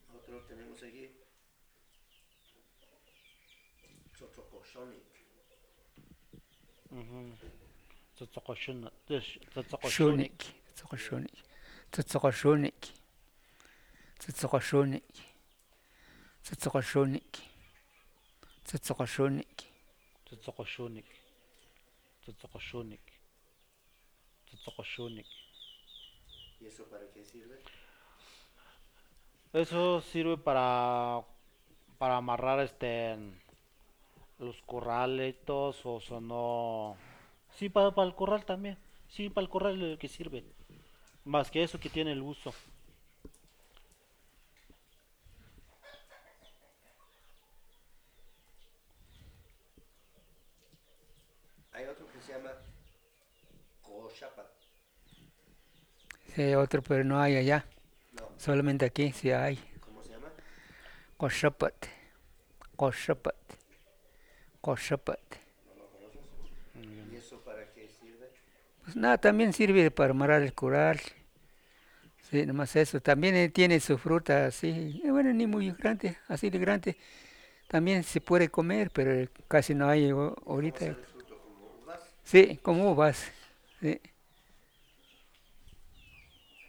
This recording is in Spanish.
Otro tenemos aquí, Tzotzokoshonik. Ujú. Tzotzokoshonik. Shunik. Tzotzokoshonik. Yeah. Tzotzokoshunik. Tzotzokoshunik. Tzotzokoshunik. Tzotzokoshunik. Tzotzokoshunik. Tzotzokoshonik. Tzotzokoshonik. Tzotzokoshonik. ¿Y eso para qué sirve? Eso sirve para amarrar los corralitos o no. Sí, para el corral también. Sí, para el corral es lo que sirve. Más que eso que tiene el uso. Hay otro que se llama Koshapat. Sí, hay otro, pero no hay allá. No, Solamente aquí sí hay. ¿cómo se llama? Koshapat. Koshapat. Koshapat. ¿No lo conoces? Yo ¿Y no. eso para qué sirve? Pues nada, también sirve para amarrar el corral. Sí, nomás eso. También tiene su fruta así. Bueno, ni muy grande, así de grande. También se puede comer, pero casi no hay ¿Y cómo ahorita. sale el fruto? ¿Como uvas? Sí, como uvas. Sí.